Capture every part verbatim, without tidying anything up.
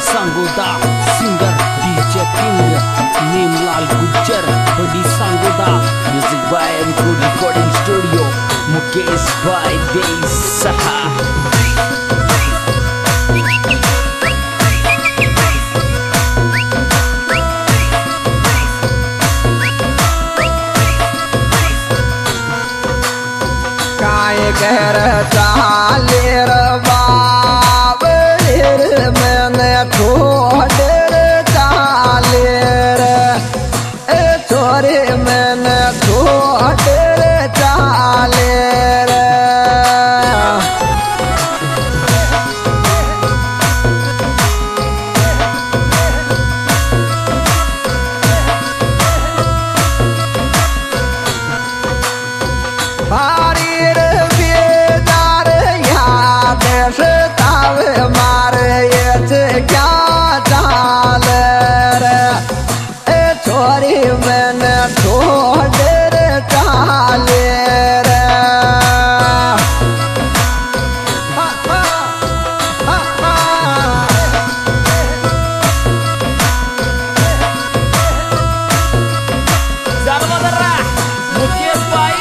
सांगोदा singer D J king Neemlal Gujjar बड़ी Sangoda music by recording studio Mukesh भाई देसहा। कहर चाले बाब मैंने छोड़ चाले रे छोरे मैंने छोड़ चाले रे मारे ये क्या चाल रे छोरी मैंने छोड़ चाले रे मुकेश भाई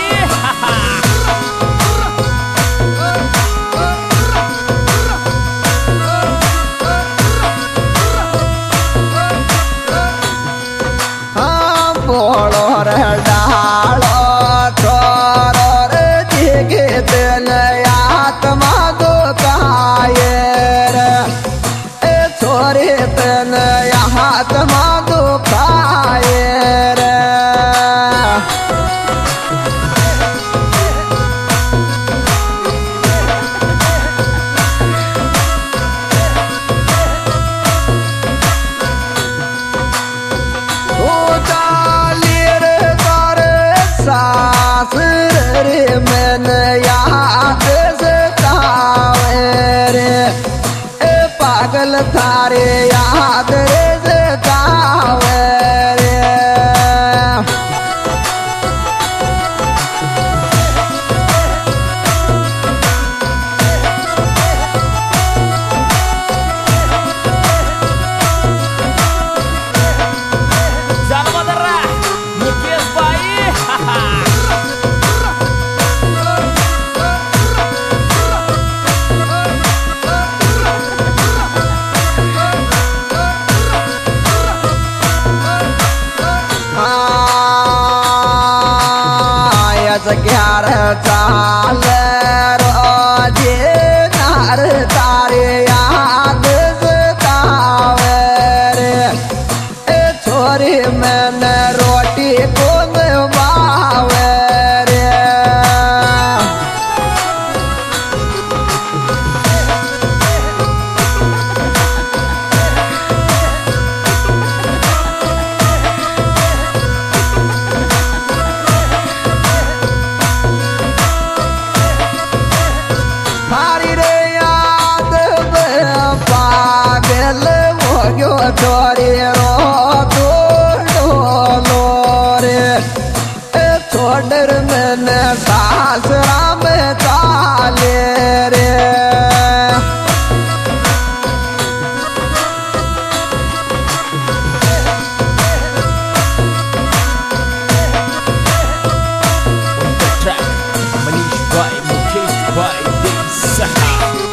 डालो छोर जिगे दिल आत्मा दुखाए रे छोरे तन आत्मा दुखाए रे रे मैंने याद सतावे रे पागल थारे याद रे सतावे रे मुकेश भाई ग्यारह चाल रोजे नार तारे याद सतावे रे छोरी मैंने रोटी को बावे रे छोरी रो डोलो रे छोड़ मैंने सास राम चाले रे मनीष भाई मुकेश भाई देसहा।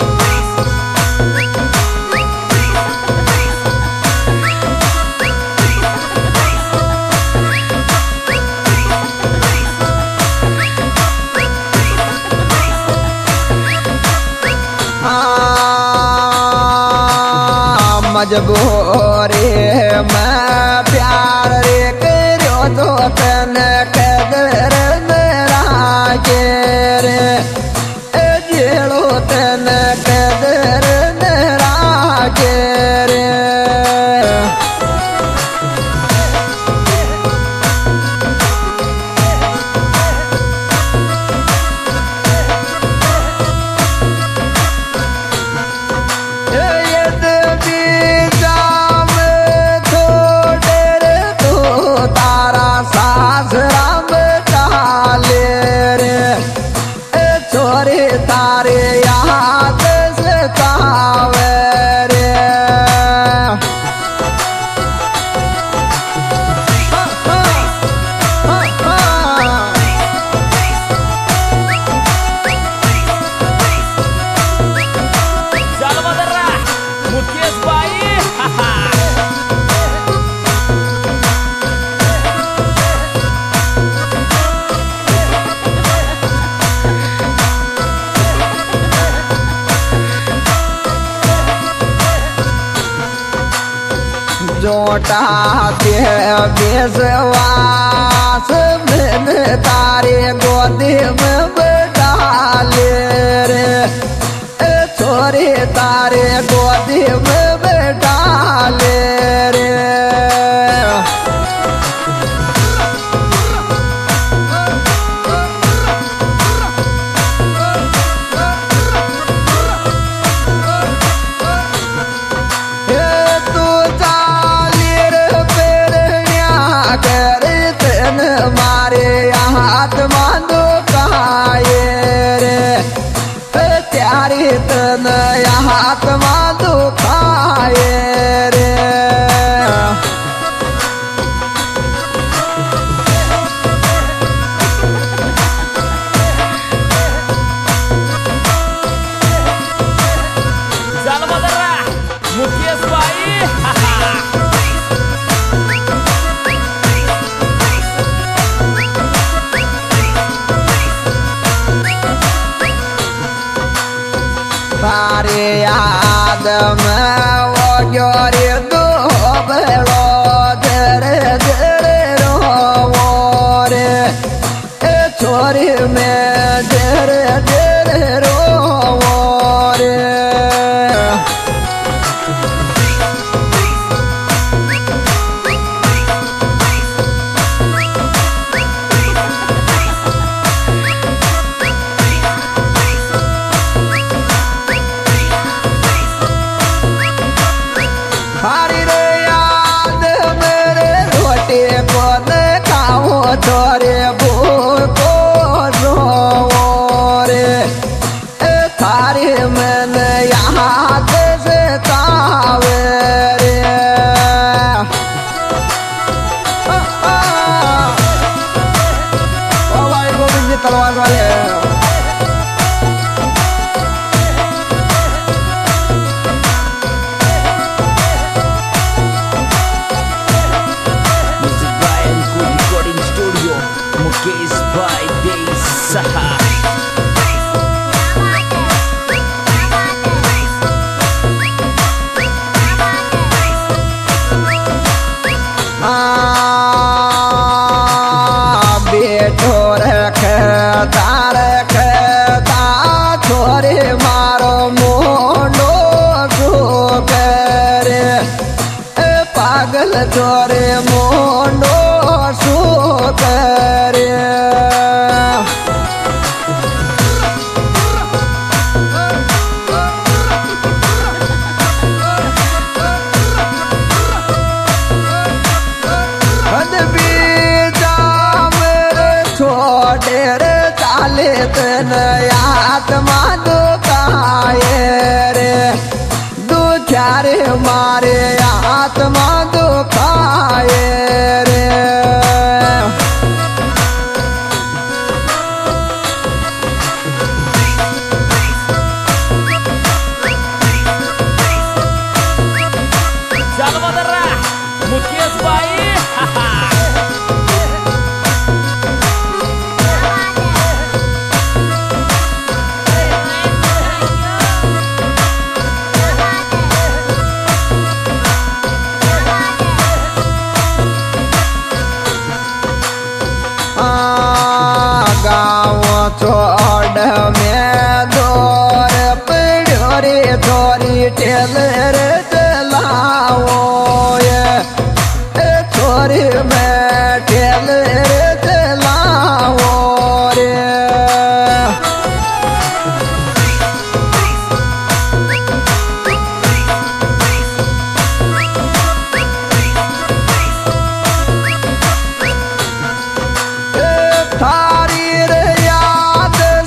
मजबूरी मैं प्यार रे करो तो तन कदर मेरा के रे जेड़ो तन कदर मेरा के रे तारे याद सतावे रे मोटा ते बेसवास मन तारे गोदी में बैठा ले रे छोरी तारे गोदी में बैठा ले रे मारे हाथ मानो कहाए रे त्यारी तन हाथ मानो खाए रे मुकेश भाई तारे याद में वो जोरी दो बेलो तेरे तेरे रो रे छोरी में तेरे तेरे रो रे तोरे भूको रो रे थारे मन यहाँ से कावे रे ओ भाई गोविंद जी तलवार वाले Mukesh by Day Saha बेटो रखता रखता छोरे मारो मोनो करे पागल छोरे मोनो सो करे छोड़े रे चाले तन आत्मा दुखाए रे दुखारे मारे आत्मा दुखाए रे मुकेश भाई छोड़ में दौर पड़ो रे थोड़ी टेलर चलाओ ये छोरी में टेलर चलाओ रे थारी रे याद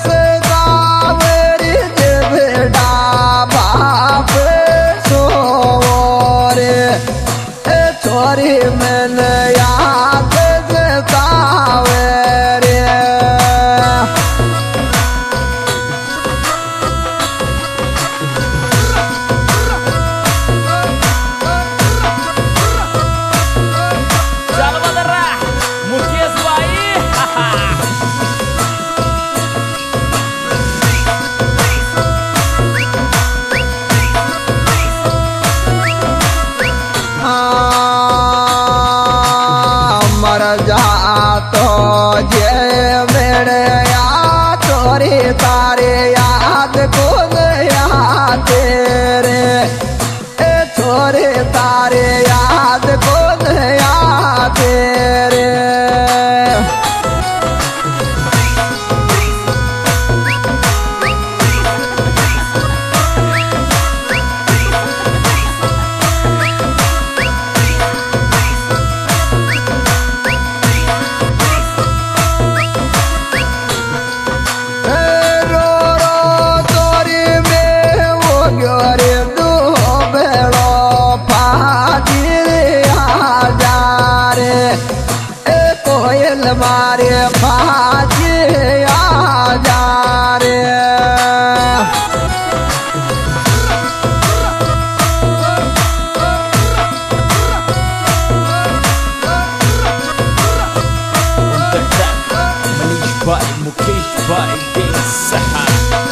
छोरे तारे याद को आते रे, ए छोरे तारे याद को आते रे। मारे फाजी आजा रे, On the track, Manish Bhai, Mukesh Bhai, Dil Saha.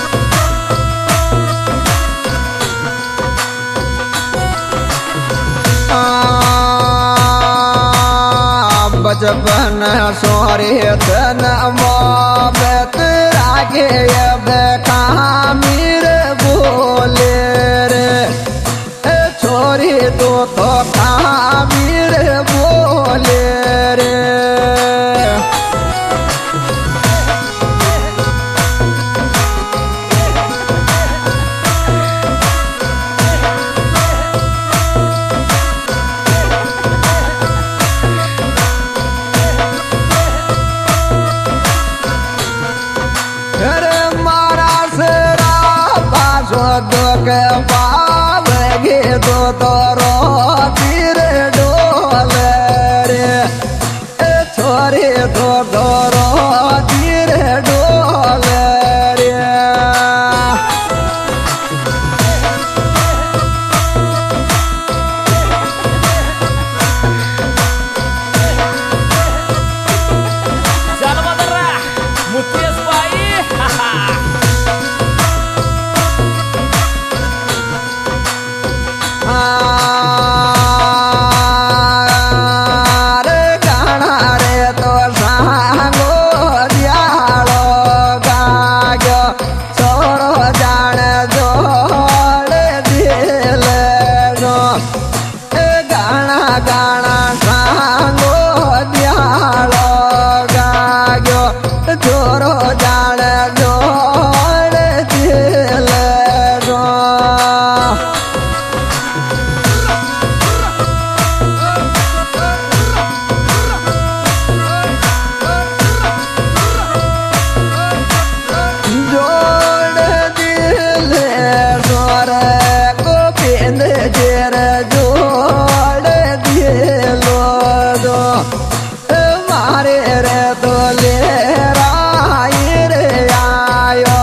बचपन सोरे तन मोहब्बत रागे अब कामिर बोले रे, छोरी तो तो कामिर बोले रे। के पाव गे दो तोरो तीर डोल रे, छोरे दो तोरो तीर डोल रे। चल बदरा मुकेश भाई, मारे रे तो ले राय रे आयो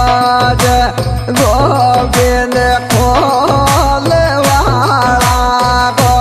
गोविंद खोल वाला को।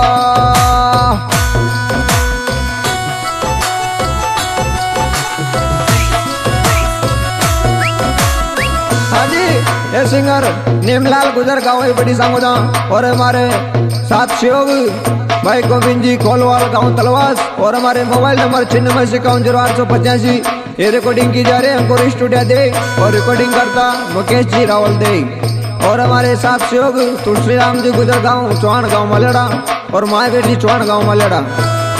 हाँ जी, ये सिंगर नीमलाल गुजर गाँव है बड़ी सांगोदा, और हमारे साथ सहयोग भाई गोविंद जी कोलवाल गांव तलवास, और हमारे मोबाइल नंबर छिन्नवे से इक्यावन जीरो आठ सौ पचासी। ये रिकॉर्डिंग की जा रही है अंकुर स्टूडियो दे, और रिकॉर्डिंग करता मुकेश जी रावल दे, और हमारे साथ सहयोग तुलसी राम जी गुजर गाँव चौहान गाँव मलेड़ा, और माया बेटी चौहान गाँव मलेड़ा।